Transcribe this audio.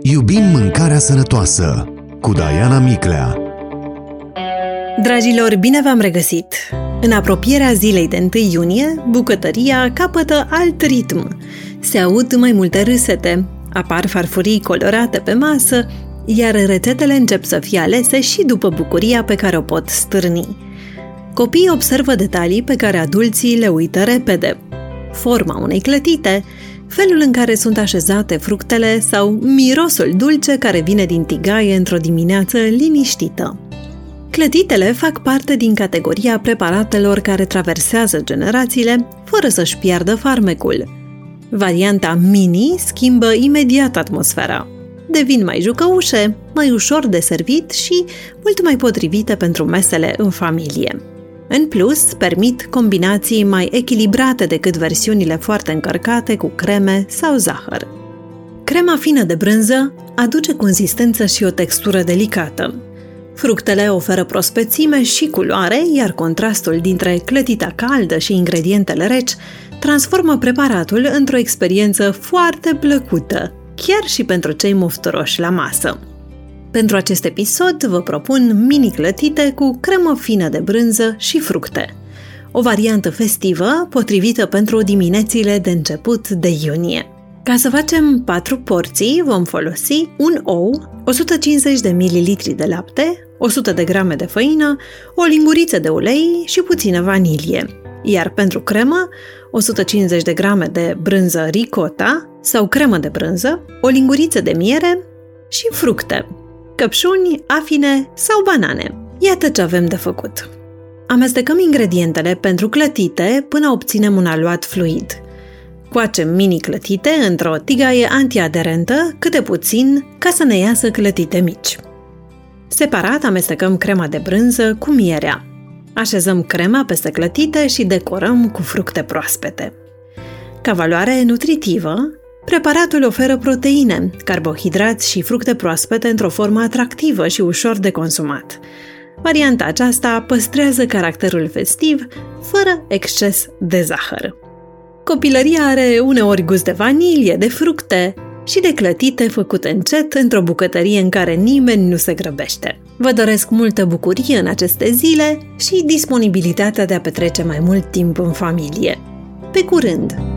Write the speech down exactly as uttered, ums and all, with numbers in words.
Iubim mâncarea sănătoasă cu Diana Miclea. Dragilor, bine v-am regăsit! În apropierea zilei de întâi iunie, bucătăria capătă alt ritm. Se aud mai multe râsete, apar farfurii colorate pe masă, iar rețetele încep să fie alese și după bucuria pe care o pot stârni. Copiii observă detalii pe care adulții le uită repede. Forma unei clătite, felul în care sunt așezate fructele sau mirosul dulce care vine din tigaie într-o dimineață liniștită. Clătitele fac parte din categoria preparatelor care traversează generațiile fără să-și piardă farmecul. Varianta mini schimbă imediat atmosfera. Devin mai jucăușe, mai ușor de servit și mult mai potrivite pentru mesele în familie. În plus, permit combinații mai echilibrate decât versiunile foarte încărcate cu creme sau zahăr. Crema fină de brânză aduce consistență și o textură delicată. Fructele oferă prospețime și culoare, iar contrastul dintre clătita caldă și ingredientele reci transformă preparatul într-o experiență foarte plăcută, chiar și pentru cei mufturoși la masă. Pentru acest episod vă propun mini clătite cu cremă fină de brânză și fructe. O variantă festivă potrivită pentru diminețile de început de iunie. Ca să facem patru porții, vom folosi un ou, o sută cincizeci de mililitri de lapte, o sută de grame de făină, o linguriță de ulei și puțină vanilie. Iar pentru cremă, o sută cincizeci de grame de brânză ricotta sau cremă de brânză, o linguriță de miere și fructe, căpșuni, afine sau banane. Iată ce avem de făcut. Amestecăm ingredientele pentru clătite până obținem un aluat fluid. Coacem mini clătite într-o tigaie antiaderentă, câte puțin, ca să ne iasă clătite mici. Separat amestecăm crema de brânză cu mierea. Așezăm crema peste clătite și decorăm cu fructe proaspete. Ca valoare nutritivă, preparatul oferă proteine, carbohidrați și fructe proaspete într-o formă atractivă și ușor de consumat. Varianta aceasta păstrează caracterul festiv, fără exces de zahăr. Copilăria are uneori gust de vanilie, de fructe și de clătite făcute încet într-o bucătărie în care nimeni nu se grăbește. Vă doresc multă bucurie în aceste zile și disponibilitatea de a petrece mai mult timp în familie. Pe curând!